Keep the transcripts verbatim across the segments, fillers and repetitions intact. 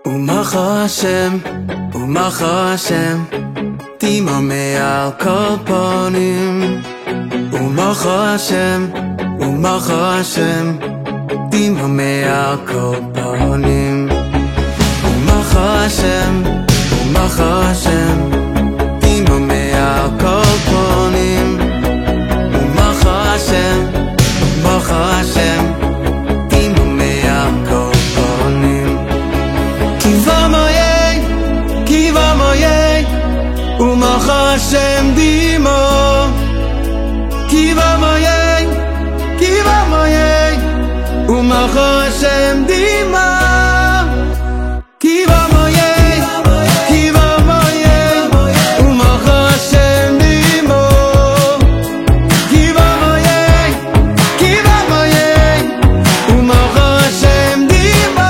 ומך השם, ומך השם, תיממה על כל פנים. ומך השם, ומך השם, תיממה על כל פנים. ומך השם, ומך השם, תיממה על כל פנים. ומך השם, ומך השם, תיממה על כל פנים. Kiva moye, kiva moye, ומך השם דימו. Kiva moye, kiva moye, ומך השם דימו. Kiva moye, kiva moye, ומך השם דימו. Kiva moye, kiva moye, ומך השם דימו.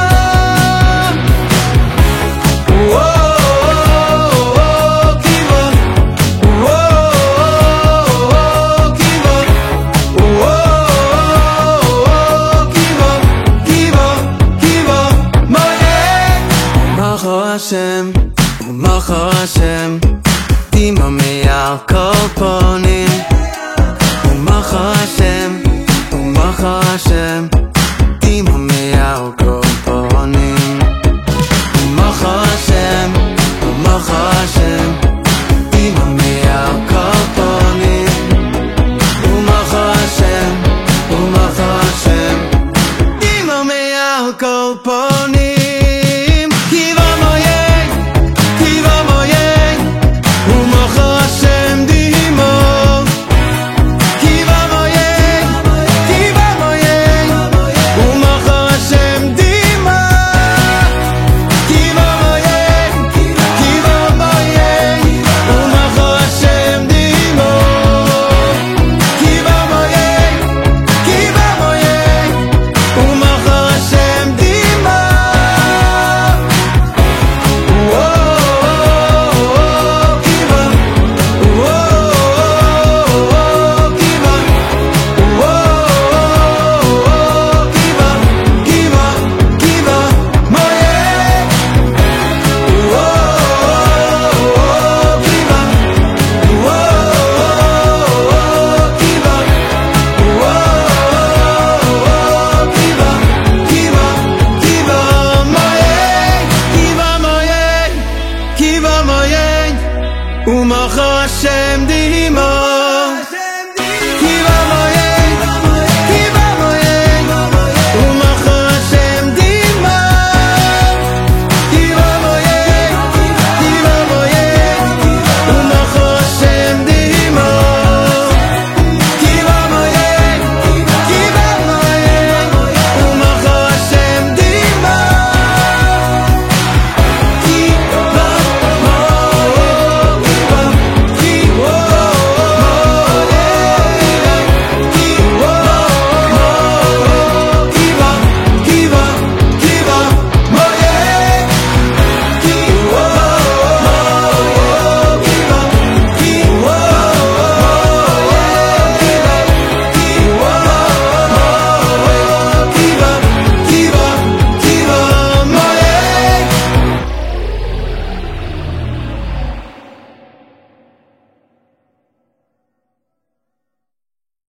Hashem, ומך השם, תיממה על כל פנים. ומך השם, ומך השם, תיממה על כל פנים. ומך השם, ומך השם, תיממה על כל פנים. ומך השם, ומך השם, תיממה על כל פנים.